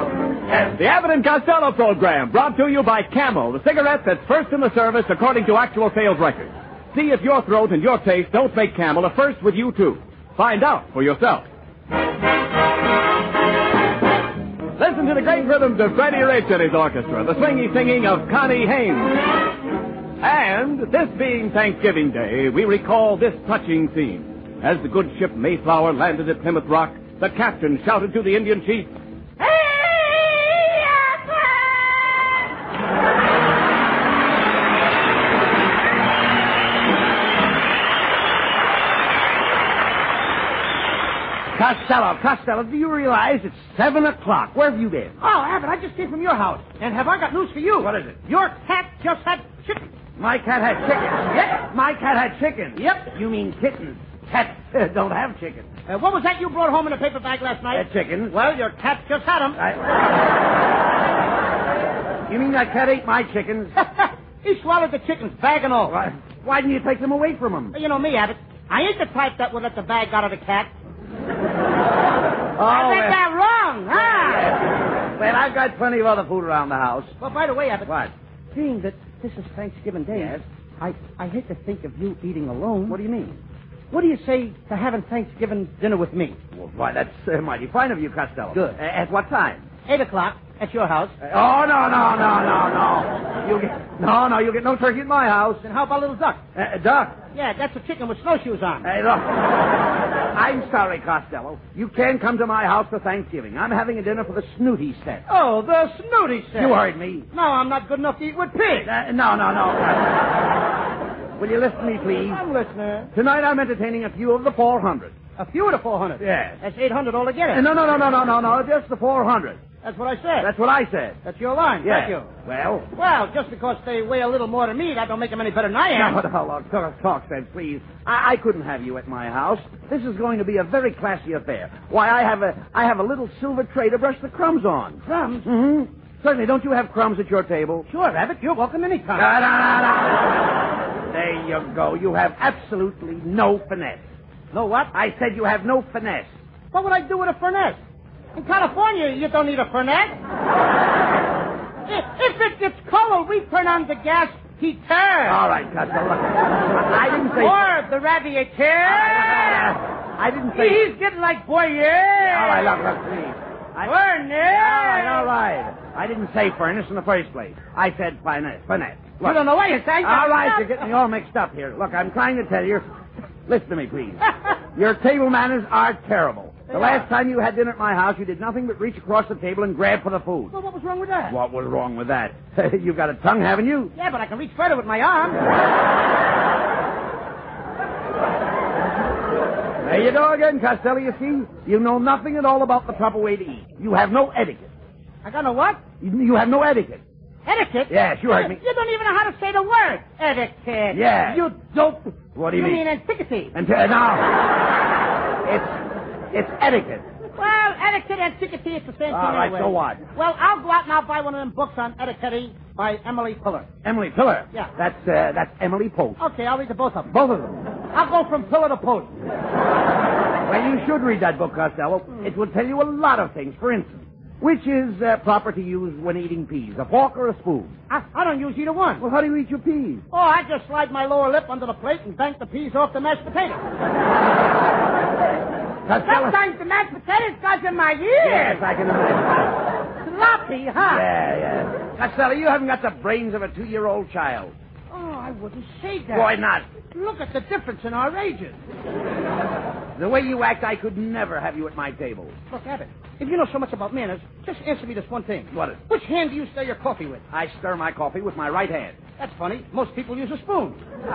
Yes, the Abbott and Costello program, brought to you by Camel, the cigarette that's first in the service according to actual sales records. See if your throat and your taste don't make Camel a first with you, too. Find out for yourself. Listen to the great rhythms of Freddie Rich and his orchestra, the swingy singing of Connie Haynes. And this being Thanksgiving Day, we recall this touching scene. As the good ship Mayflower landed at Plymouth Rock, the captain shouted to the Indian chief, Costello, do you realize it's 7 o'clock? Where have you been? Oh, Abbott, I just came from your house. And have I got news for you? What is it? Your cat just had chicken. My cat had chickens. Yep. My cat had chickens. Yep. You mean kittens. Cats don't have chickens. What was that you brought home in a paper bag last night? Chickens. Well, your cat just had them. You mean that cat ate my chickens? He swallowed the chickens, bag and all. Why didn't you take them away from him? You know me, Abbott. I ain't the type that would let the bag out of the cat. I think that wrong, huh? Well, I've got plenty of other food around the house. Well, by the way, Abbott. What? Seeing that this is Thanksgiving Day, Yes? I hate to think of you eating alone. What do you mean? What do you say to having Thanksgiving dinner with me? Well, why, that's mighty fine of you, Costello. Good. At what time? 8 o'clock at your house. No. You'll get no turkey at my house. Then how about a little duck? Duck? Yeah, that's a chicken with snowshoes on. Hey, look. I'm sorry, Costello. You can't come to my house for Thanksgiving. I'm having a dinner for the Snooty set. Oh, the snooty set. You heard me. No, I'm not good enough to eat with pigs. No. Will you listen to me, please? I'm listening. Tonight I'm entertaining a few of the 400. A few of the 400? Yes. That's 800 altogether. No, just the 400. That's what I said. That's what I said. That's your line. Yes. Thank you. Well, just because they weigh a little more than me, that don't make them any better than I am. No, talk sense, please. I couldn't have you at my house. This is going to be a very classy affair. Why, I have a little silver tray to brush the crumbs on. Crumbs? Mm-hmm. Certainly, don't you have crumbs at your table? Sure, Rabbit. You're welcome anytime. No. There you go. You have absolutely no finesse. No what? I said you have no finesse. What would I do with a furnace? In California, you don't need a furnace. If it gets cold, we turn on the gas heater. All right, Costello. I didn't say... Or the radiator. I didn't say... He's getting like boy, All right, look, please. Furnace. All right. I didn't say furnace in the first place. I said finesse. Look. You don't know what you're saying. All right, you're getting me all mixed up here. Look, I'm trying to tell you. Listen to me, please. Your table manners are terrible. The last time you had dinner at my house, you did nothing but reach across the table and grab for the food. Well, what was wrong with that? What was wrong with that? You've got a tongue, haven't you? Yeah, but I can reach further with my arm. There you go again, Costello, you see? You know nothing at all about the proper way to eat. You have no etiquette. I got no what? You have no etiquette. Etiquette? Yes, you heard me. You don't even know how to say the word. Etiquette. Yeah. You dope. What do you mean? You mean antiquity. No. It's etiquette. Well, etiquette and antiquity, it's the same thing All right, anyway. so what? Well, I'll go out and I'll buy one of them books on etiquette by Emily Pillar. Emily Pillar? Yeah. That's Emily Post. Okay, I'll read the both of them. Both of them. I'll go from pillar to post. Well, you should read that book, Costello. It will tell you a lot of things. For instance, which is proper to use when eating peas, a fork or a spoon? I don't use either one. Well, how do you eat your peas? Oh, I just slide my lower lip under the plate and bank the peas off the mashed potatoes. Costello. Sometimes the mashed potatoes goes in my ear. Yes, I can imagine. Sloppy, huh? Yeah. Costello, you haven't got the brains of a 2-year-old child. Oh, I wouldn't say that. Why not? Look at the difference in our ages. The way you act, I could never have you at my table. Look, Abbott, if you know so much about manners, just answer me this one thing. What is it? Which hand do you stir your coffee with? I stir my coffee with my right hand. That's funny. Most people use a spoon.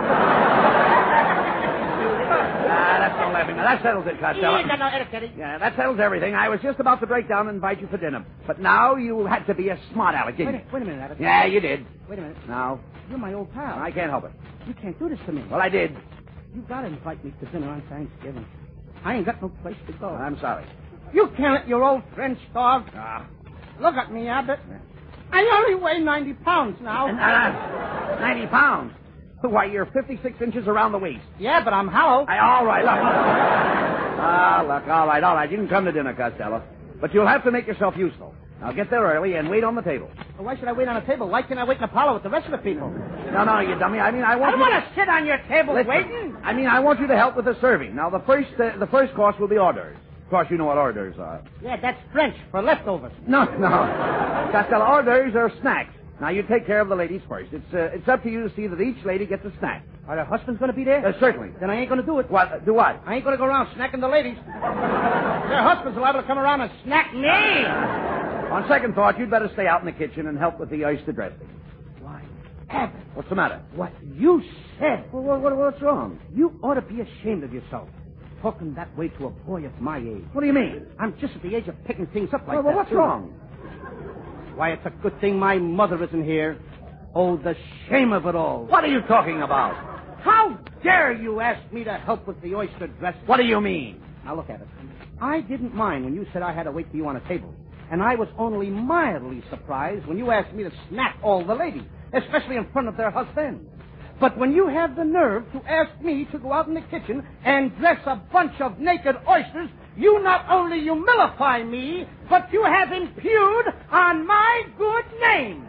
That's no laughing. Now, that settles it, Costello. You got no etiquette. Yeah, that settles everything. I was just about to break down and invite you for dinner. But now you had to be a smart aleck, didn't you? Wait a minute, Abbott. Yeah, you did. Wait a minute. Now? You're my old pal. I can't help it. You can't do this to me. Well, I did. You gotta invite me to dinner on Thanksgiving. I ain't got no place to go. I'm sorry. You can't let your old friend starve. Look at me, Abbott. I only weigh 90 pounds now. 90 pounds? Why, you're 56 inches around the waist. Yeah, but I'm hollow. All right, look. All right. You can come to dinner, Costello. But you'll have to make yourself useful. Now get there early and wait on the table. Well, why should I wait on a table? Why can't I wait in the parlor with the rest of the people? No, you dummy. I mean, I don't want to sit on your table waiting. I mean, I want you to help with the serving. Now, the first course will be hors d'oeuvres. Of course, you know what hors d'oeuvres are. Yeah, that's French for leftovers. No. Costello, hors d'oeuvres are snacks. Now, you take care of the ladies first. It's up to you to see that each lady gets a snack. Are their husbands going to be there? Certainly. Then I ain't going to do it. What? Do what? I ain't going to go around snacking the ladies. Their husbands are liable to come around and snack me. On second thought, you'd better stay out in the kitchen and help with the oyster dressing. Why, Abbott, What's the matter? what you said. Well, what's wrong? You ought to be ashamed of yourself. Talking that way to a boy of my age. What do you mean? I'm just at the age of picking things up like Well, that. what's too. wrong? Why, it's a good thing my mother isn't here. Oh, the shame of it all. What are you talking about? How dare you ask me to help with the oyster dressing? What do you mean? Now, look at it. I didn't mind when you said I had to wait for you on a table. And I was only mildly surprised when you asked me to snack all the ladies, especially in front of their husbands. But when you have the nerve to ask me to go out in the kitchen and dress a bunch of naked oysters, you not only humilify me, but you have impugned on my good name.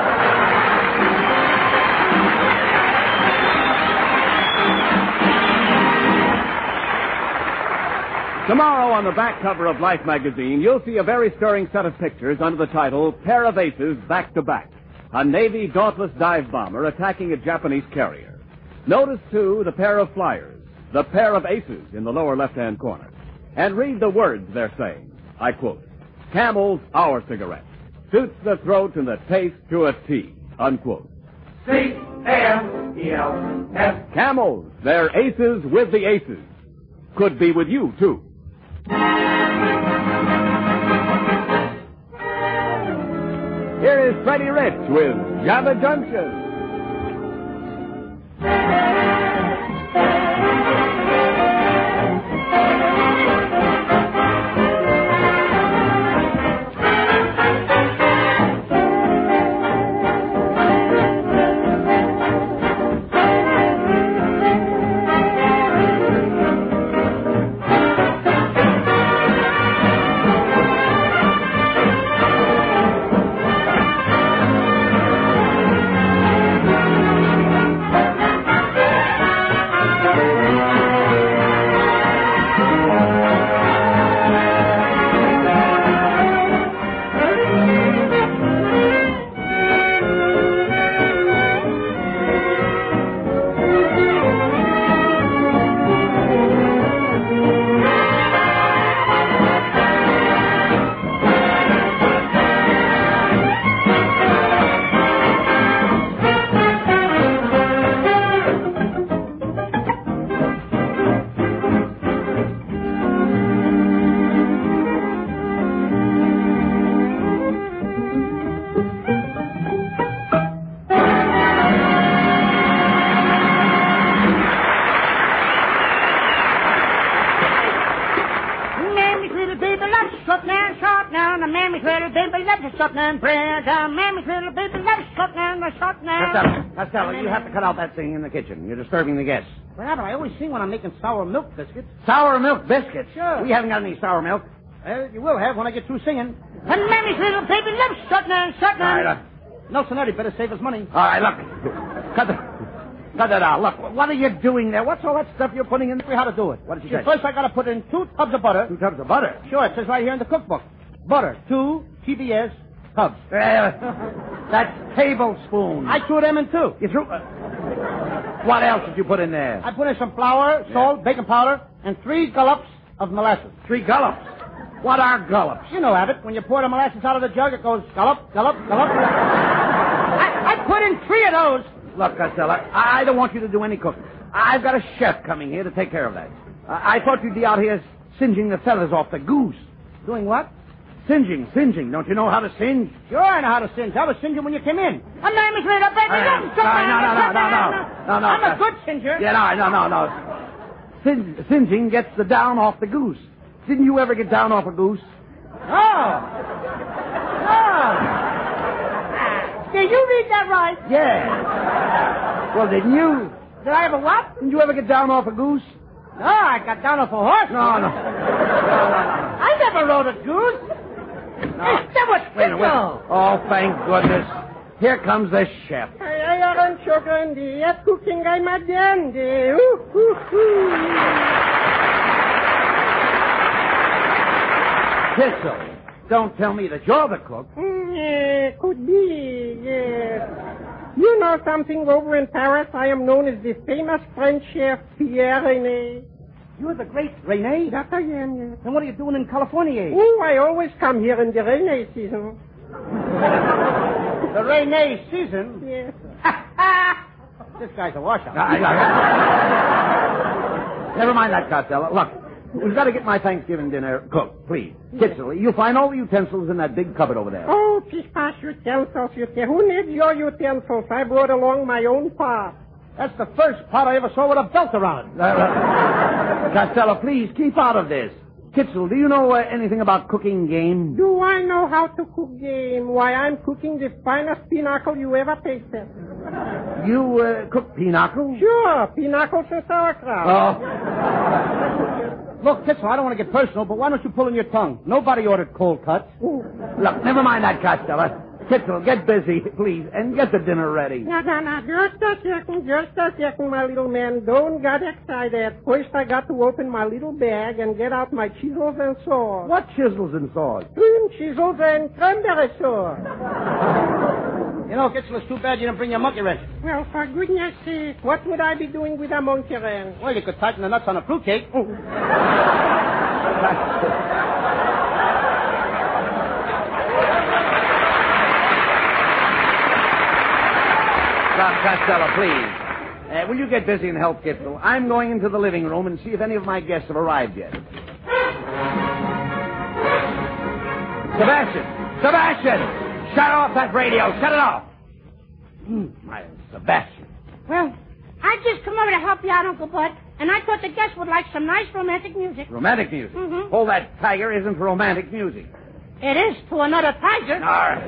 Tomorrow on the back cover of Life magazine, you'll see a very stirring set of pictures under the title Pair of Aces Back to Back. A Navy Dauntless dive bomber attacking a Japanese carrier. Notice, too, the pair of flyers, the pair of aces in the lower left-hand corner. And read the words they're saying. I quote, Camel's Our Cigarette. Suits the throat and the taste to a T. Unquote. C-A-M-E-L-S. Camels, they're aces with the aces. Could be with you, too. Here is Freddie Rich with Java Junction. Costello, you have to cut out that singing in the kitchen. You're disturbing the guests. Well, Abbott, I always sing when I'm making sour milk biscuits. Sour milk biscuits? Sure. We haven't got any sour milk. Well, you will have when I get through singing. And Mammy's little baby loves Sutton. All right, Nelson Eddy better save his money. all right, look. Cut that out. Look, what are you doing there? What's all that stuff you're putting in? How to do it. What did she say? First, I got to put in 2 tubs of butter. 2 tubs of butter. Sure, it says right here in the cookbook. Butter, 2 TBS tubs. That's tablespoons. I threw them in, too. You threw... what else did you put in there? I put in some flour, salt, baking powder, and 3 gullops of molasses. 3 gullops. What are gullops? You know, Abbott, when you pour the molasses out of the jug, it goes gullop, gullop, gullop. I put in 3 of those. Look, Costello, I don't want you to do any cooking. I've got a chef coming here to take care of that. I thought you'd be out here singeing the feathers off the goose. Doing what? Singeing. Don't you know how to singe? Sure, I know how to singe. I was singeing when you came in. A man is little baby. No. I'm a good singer. Yeah, no. Singeing gets the down off the goose. Didn't you ever get down off a goose? Oh. Did you read that right? Yeah. Well, didn't you? Did I ever what? Didn't you ever get down off a goose? No, I got down off a horse. No. I never rode a goose. No. That was Wait a minute. Oh, thank goodness. Here comes the chef. Ay, arancho grande, at cooking ay madiende. Kissel, don't tell me that you're the cook. Could be, yes. You know something over in Paris? I am known as the famous French chef Pierre Rene. You're the great Rene? That I am, yes. Then what are you doing in California? Oh, I always come here in the Rene season. The Rene season? Yes. This guy's a washout. Never mind that, Costello. Look, we've got to get my Thanksgiving dinner cooked, please. Kitzel, you'll find all the utensils in that big cupboard over there. Oh, pish-posh utensils. Who needs your utensils? I brought along my own pot. That's the first pot I ever saw with a belt around it. Costello, please, keep out of this. Kitzel, do you know anything about cooking game? Do I know how to cook game? Why, I'm cooking the finest pinochle you ever tasted. You cook pinochle? Sure, pinochle and sauerkraut. Oh. Look, Kitzel, I don't want to get personal, but why don't you pull in your tongue? Nobody ordered cold cuts. Ooh. Look, never mind that, Costello. Kitzel, get busy, please, and get the dinner ready. No. Just a second, my little man. Don't get excited. First, I got to open my little bag and get out my chisels and saws. What chisels and saws? Cream chisels and cranberry sauce. You know, Kitzel, it's too bad you didn't bring your monkey wrench. Well, for goodness sake, what would I be doing with a monkey wrench? Well, you could tighten the nuts on a fruitcake. Costello, please. Will you get busy and help Kitzel? I'm going into the living room and see if any of my guests have arrived yet. Sebastian! Shut off that radio! Shut it off! My Sebastian. Well, I just come over to help you out, Uncle Bud, and I thought the guests would like some nice romantic music. Romantic music? Mm-hmm. Oh, that tiger isn't for romantic music. It is to another tiger. All right.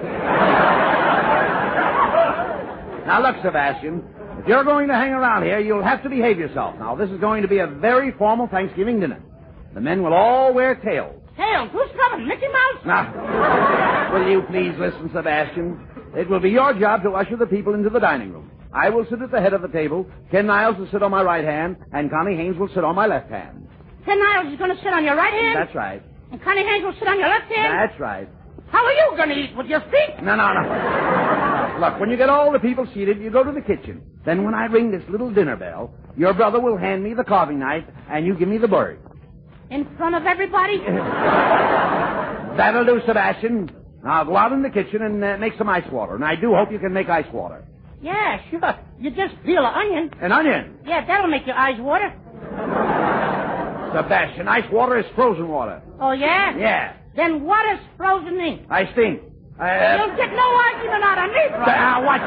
Now, look, Sebastian, if you're going to hang around here, you'll have to behave yourself. Now, this is going to be a very formal Thanksgiving dinner. The men will all wear tails. Tails? Who's coming? Mickey Mouse? Now, will you please listen, Sebastian? It will be your job to usher the people into the dining room. I will sit at the head of the table, Ken Niles will sit on my right hand, and Connie Haynes will sit on my left hand. Ken Niles is going to sit on your right hand? That's right. And Connie Haynes will sit on your left hand? That's right. How are you going to eat? With your feet? No. Look, when you get all the people seated, you go to the kitchen. Then when I ring this little dinner bell, your brother will hand me the carving knife, and you give me the bird. In front of everybody? That'll do, Sebastian. Now go out in the kitchen and make some ice water. And I do hope you can make ice water. Yeah, sure. You just peel an onion. An onion? Yeah, that'll make your eyes water. Sebastian, ice water is frozen water. Oh, yeah? Yeah. Then what is frozen ink? I stink. You'll get no argument out of me, brother. What?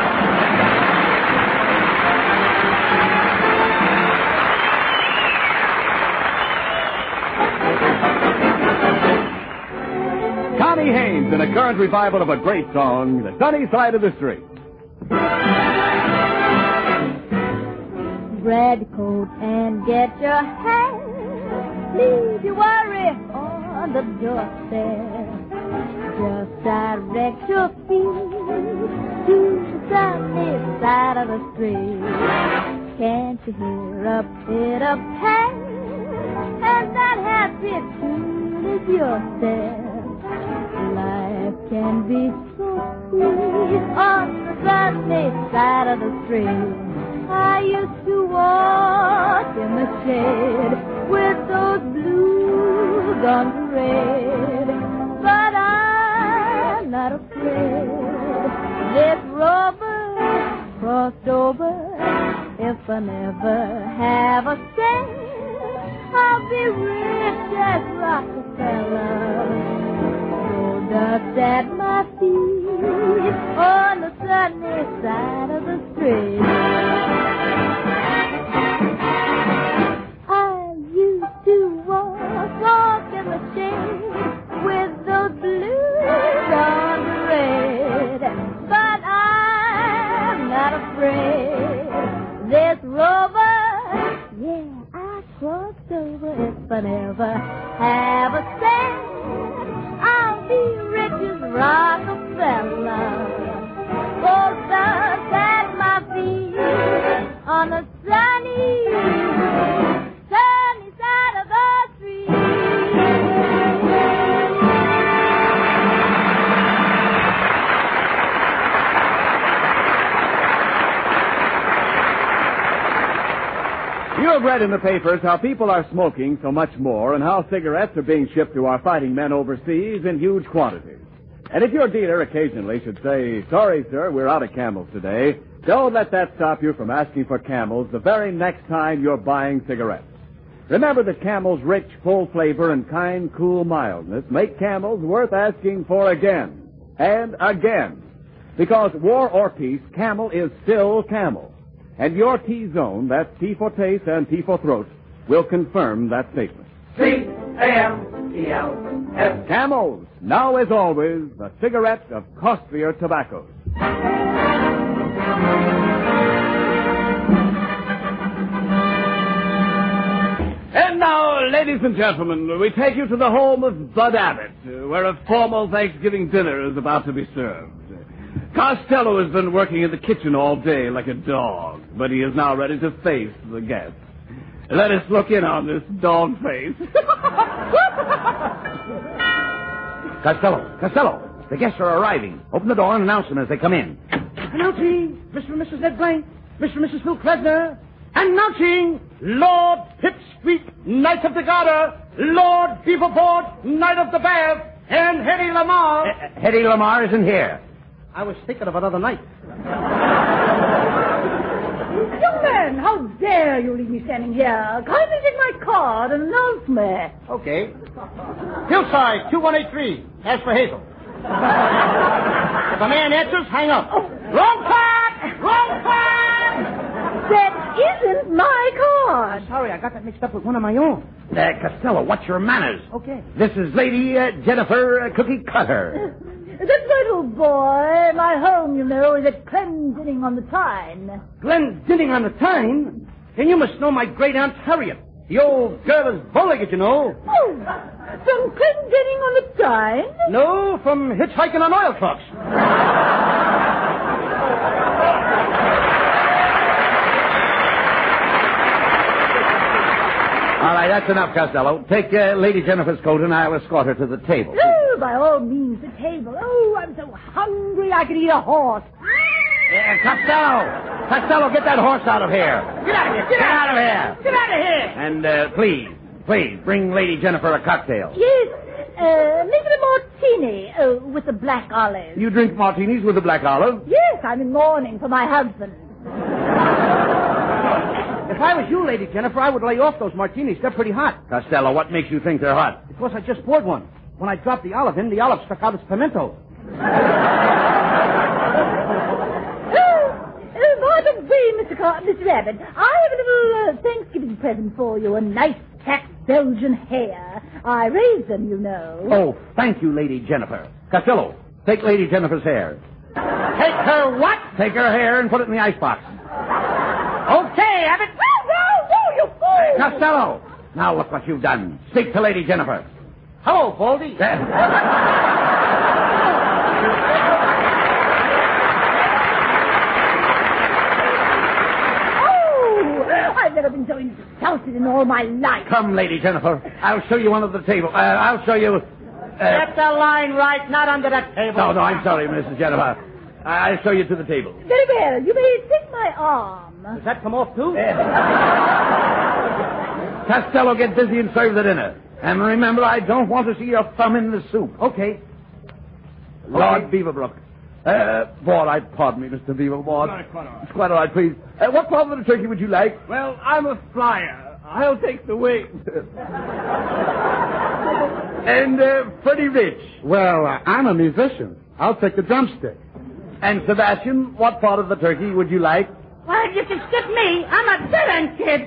Connie Haynes in a current revival of a great song, The Sunny Side of the Street. Grab your coat and get your hat. Leave your worry on the doorstep. Just direct your feet to the sunny side of the street. Can't you hear a bit of pain? And that happy tune is your step. Life can be so sweet on the sunny side of the street. I used to walk in the shade with those blues on parade, but I'm not afraid. This rover crossed over. If I never have a cent, I'll be rich as Rockefeller. Gold dust at my feet on the sunny side of the street. I used to walk in the shade with those blues on parade, but I'm not afraid. This rover, yeah, I crossed over. If I never have a cent, I'll be rich as read in the papers how people are smoking so much more and how cigarettes are being shipped to our fighting men overseas in huge quantities. And if your dealer occasionally should say, sorry, sir, we're out of Camels today, don't let that stop you from asking for Camels the very next time you're buying cigarettes. Remember that Camel's rich, full flavor and kind, cool mildness make Camels worth asking for again and again. Because war or peace, Camel is still Camel. And your T-zone, that's T for taste and T for throat, will confirm that statement. C-A-M-E-L-S. Camels, now as always, the cigarette of costlier tobaccos. And now, ladies and gentlemen, we take you to the home of Bud Abbott, where a formal Thanksgiving dinner is about to be served. Costello has been working in the kitchen all day like a dog, but he is now ready to face the guests. Let us look in on this dog face. Costello, the guests are arriving. Open the door and announce them as they come in. Announcing Mr. and Mrs. Ed Blank, Mr. and Mrs. Phil Kresner. Announcing Lord Pipsqueak, Knight of the Garter, Lord Beaverboard, Knight of the Bath, and Hetty Lamar. Hetty Lamar isn't here. I was thinking of another night. Young man, how dare you leave me standing here? Kindly take my card and announce me. Okay. Hillside, 2183. Ask for Hazel. If a man answers, hang up. Wrong card! Wrong card! That isn't my card. Sorry, I got that mixed up with one of my own. Costello, what's your manners? Okay. This is Lady Jennifer Cookie Cutter. That's right, old boy. My home, you know, is at Glendinning on the Tyne. Glendinning on the Tyne? Then you must know my great Aunt Harriet. The old girl is bowlegged, you know. Oh, from Glendinning on the Tyne? No, from hitchhiking on oil trucks. All right, that's enough, Costello. Take Lady Jennifer's coat and I'll escort her to the table. Oh, by all means, the table. Oh, I'm so hungry I could eat a horse. Costello, get that horse out of here. Get out of here! Get out of here! Get out of here! And please, bring Lady Jennifer a cocktail. Yes, make it a martini with a black olive. You drink martinis with a black olive? Yes, I'm in mourning for my husband. If I was you, Lady Jennifer, I would lay off those martinis. They're pretty hot. Costello, what makes you think they're hot? Because I just poured one. When I dropped the olive in, the olive stuck out its pimento. By the way, Mr. Rabbit, I have a little Thanksgiving present for you. A nice fat Belgian hare. I raised them, you know. Oh, thank you, Lady Jennifer. Costello, take Lady Jennifer's hair. Take her what? Take her hair and put it in the icebox. Okay, Abbott. No, you fool! Costello, now look what you've done. Speak to Lady Jennifer. Hello, Baldy. I've never been so insulted in all my life. Come, Lady Jennifer. I'll show you under the table. I'll show you... Get the line right, not under that table. No, I'm sorry, Mrs. Jennifer. I'll show you to the table. Very well. You may take my arm. Does that come off, too? Costello, get busy and serve the dinner. And remember, I don't want to see your thumb in the soup. Okay. Lord Beaverbrook. Pardon me, Mr. Beaverboard. No, it's quite all right. It's quite all right, please. What part of the turkey would you like? Well, I'm a flyer. I'll take the wing. And Freddie Rich. Well, I'm a musician. I'll take the drumstick. And Sebastian, what part of the turkey would you like? Well, you can skip me. I'm a dead-end kid.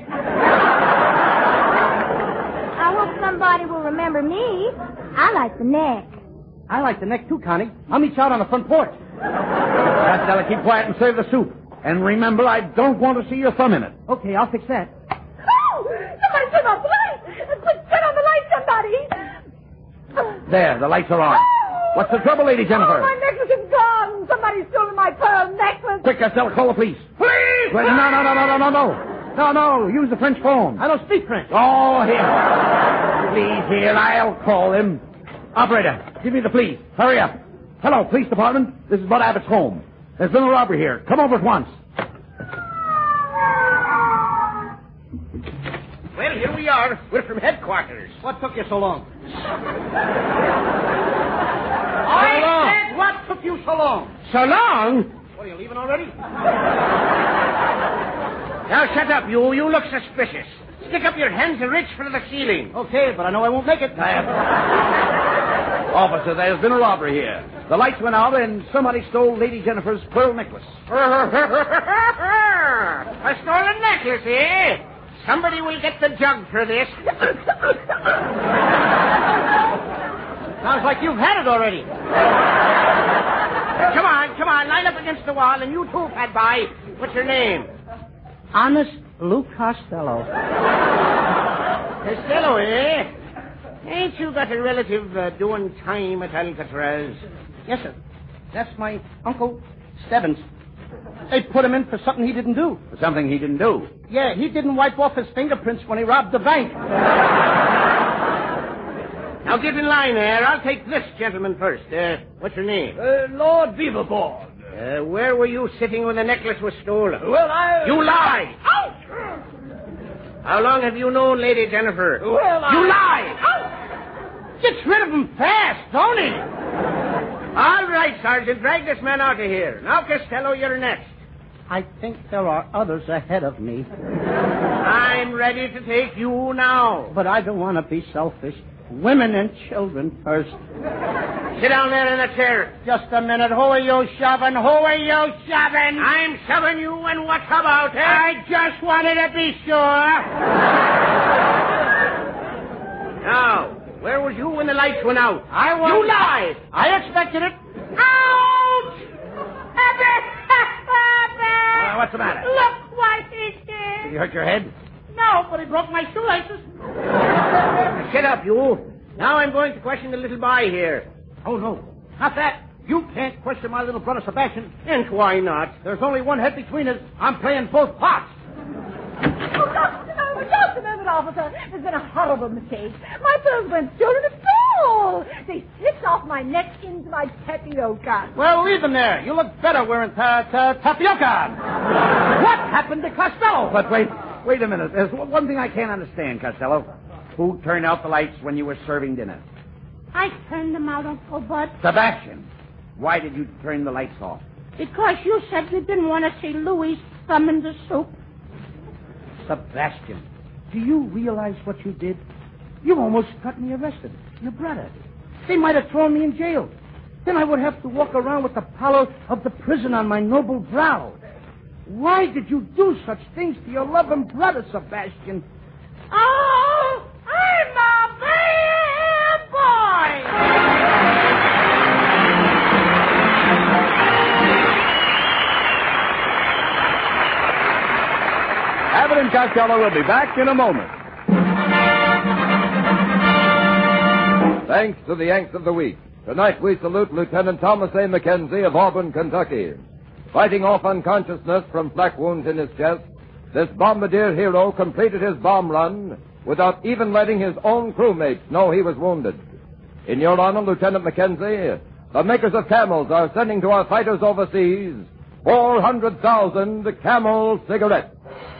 I hope somebody will remember me. I like the neck. I like the neck, too, Connie. I'll meet you out on the front porch. Costello, keep quiet and serve the soup. And remember, I don't want to see your thumb in it. Okay, I'll fix that. Oh! Somebody turn off the light! Quick, turn on the light, somebody! There, the lights are on. What's the trouble, Lady Jennifer? Oh, my necklace is gone! Somebody's stolen my pearl necklace! Quick, Costello, call the police. Please! Wait, no, use the French phone. I don't speak French. Oh, here. Please, here, I'll call him. Operator, give me the police. Hurry up. Hello, police department. This is Bud Abbott's home. There's been a robbery here. Come over at once. Well, here we are. We're from headquarters. What took you so long? I said, what took you so long? So long? What, are you leaving already? Now, shut up, you. You look suspicious. Stick up your hands and reach for the ceiling. Okay, but I know I won't make it. Officer, there's been a robbery here. The lights went out and somebody stole Lady Jennifer's pearl necklace. A stolen necklace, eh? Somebody will get the jug for this. Sounds like you've had it already. Come on. Line up against the wall, and you too, fat boy. What's your name? Honest Lou Costello. Costello, eh? Ain't you got a relative doing time at Alcatraz? Yes, sir. That's my Uncle Stebbins. They put him in for something he didn't do. For something he didn't do? Yeah, he didn't wipe off his fingerprints when he robbed the bank. Now get in line there. I'll take this gentleman first. What's your name? Lord Beaverborn. Where were you sitting when the necklace was stolen? Well, You lie! Ouch! How long have you known Lady Jennifer? Well, You lie! Gets rid of him fast, don't he? All right, Sergeant. Drag this man out of here. Now, Costello, you're next. I think there are others ahead of me. I'm ready to take you now. But I don't want to be selfish. Women and children first. Sit down there in the chair. Just a minute. Who are you shoving? I'm shoving you, and what about it? I just wanted to be sure. Now, where was you when the lights went out? I was... You lied! I expected it. Ouch! What's the matter? Look what he Did did. you hurt your head? No, but he broke my shoelaces. Sit up, you. Now I'm going to question the little boy here. Oh, no. Not that. You can't question my little brother Sebastian. And why not? There's only one head between us. I'm playing both parts. Just a moment, officer. There's been a horrible mistake. My pearls weren't stolen at all. They slipped off my neck into my tapioca. Well, leave them there. You look better wearing tapioca. What happened to Costello? But wait a minute. There's one thing I can't understand, Costello. Who turned out the lights when you were serving dinner? I turned them out, Uncle Bud, Sebastian. Why did you turn the lights off? because you said you didn't want to see Louis thumb in the soup. Sebastian, do you realize what you did? You almost got me arrested. Your brother. They might have thrown me in jail. Then I would have to walk around with the pallor of the prison on my noble brow. Why did you do such things to your loving brother, Sebastian? Oh, I'm a bad boy. Abbott and Costello will be back in a moment. Thanks to the Yanks of the Week. Tonight we salute Lieutenant Thomas A. McKenzie of Auburn, Kentucky. Fighting off unconsciousness from flak wounds in his chest, this bombardier hero completed his bomb run without even letting his own crewmates know he was wounded. In your honor, Lieutenant McKenzie, the makers of Camels are sending to our fighters overseas 400,000 Camel cigarettes.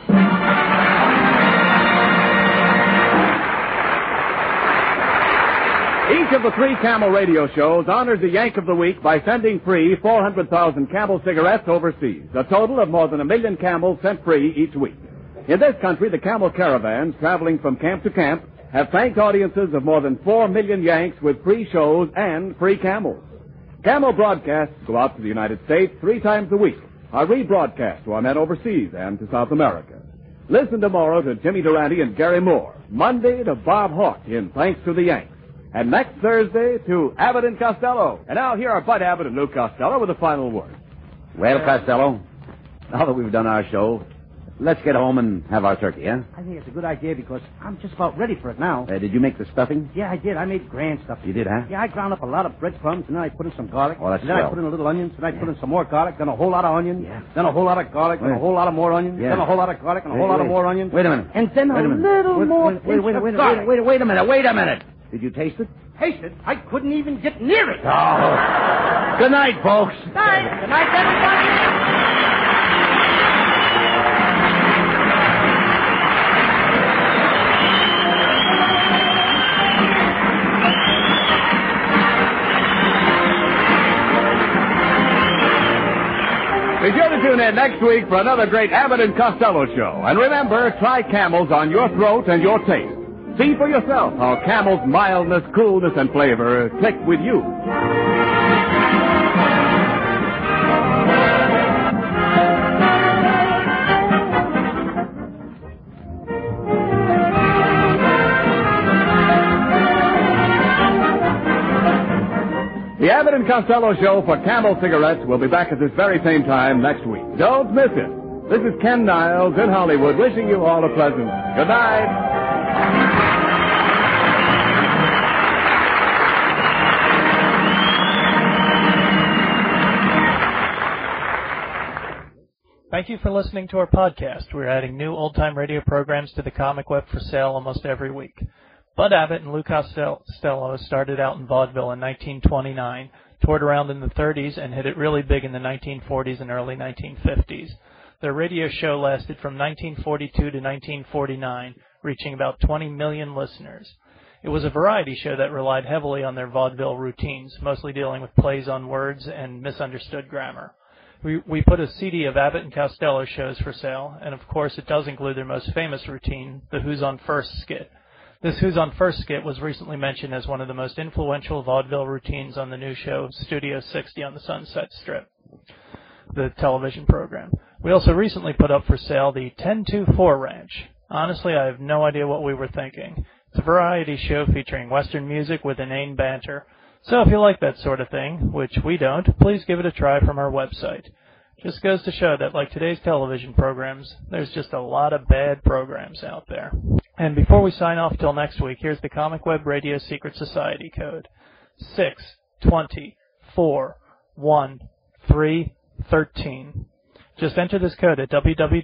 Each of the three Camel radio shows honors the Yank of the Week by sending free 400,000 Camel cigarettes overseas, a total of more than 1 million Camels sent free each week. In this country, the Camel caravans traveling from camp to camp have thanked audiences of more than 4 million Yanks with free shows and free Camels. Camel broadcasts go out to the United States 3 times a week, are rebroadcast to our men overseas and to South America. Listen tomorrow to Jimmy Durante and Gary Moore, Monday to Bob Hawke in Thanks to the Yanks, and next Thursday to Abbott and Costello. And now here are Bud Abbott and Lou Costello with a final word. Well, Costello, now that we've done our show, let's get home and have our turkey, huh? I think it's a good idea because I'm just about ready for it now. Did you make the stuffing? Yeah, I did. I made grand stuff. You did, huh? Yeah, I ground up a lot of breadcrumbs, and then I put in some garlic. Oh, that's and then I swell. put in a little onions, and I put in some more garlic, then a whole lot of onions, Yeah. then a whole lot of garlic, then a whole lot of more onions, Yeah. then a whole lot of garlic, and a whole lot of more onions. Wait a minute. And then Wait a a minute. little more Wait pinch of garlic. a minute. Did you taste it? Taste it? I couldn't even get near it. Oh. Good night, folks. Good night, everybody. Be sure to tune in next week for another great Abbott and Costello show. And remember, try Camels on your throat and your taste. See for yourself how Camel's mildness, coolness, and flavor click with you. The Abbott and Costello show for Camel cigarettes will be back at this very same time next week. Don't miss it. This is Ken Niles in Hollywood wishing you all a pleasant good night. Thank you for listening to our podcast. We're adding new old-time radio programs to the Comic Web for sale almost every week. Bud Abbott and Lou Costello started out in vaudeville in 1929, toured around in the 30s, and hit it really big in the 1940s and early 1950s. Their radio show lasted from 1942 to 1949, reaching about 20 million listeners. It was a variety show that relied heavily on their vaudeville routines, mostly dealing with plays on words and misunderstood grammar. We put a CD of Abbott and Costello shows for sale, and of course it does include their most famous routine, the Who's on First skit. This Who's on First skit was recently mentioned as one of the most influential vaudeville routines on the new show Studio 60 on the Sunset Strip, the television program. We also recently put up for sale the 1024 Ranch. Honestly, I have no idea what we were thinking. It's a variety show featuring Western music with inane banter. So if you like that sort of thing, which we don't, please give it a try from our website. Just goes to show that, like today's television programs, there's just a lot of bad programs out there. And before we sign off till next week, here's the Comic Web Radio Secret Society code. 6241313. Just enter this code at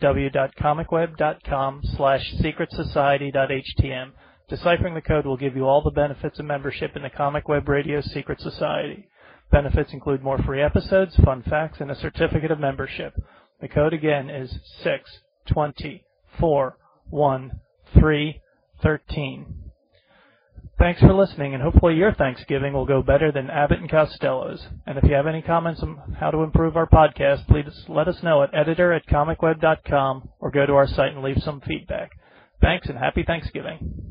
www.comicweb.com/secretsociety.htm. Deciphering the code will give you all the benefits of membership in the Comic Web Radio Secret Society. Benefits include more free episodes, fun facts, and a certificate of membership. The code again is 6241313. Thanks for listening, and hopefully your Thanksgiving will go better than Abbott and Costello's. And if you have any comments on how to improve our podcast, please let us know at editor@comicweb.com or go to our site and leave some feedback. Thanks, and happy Thanksgiving.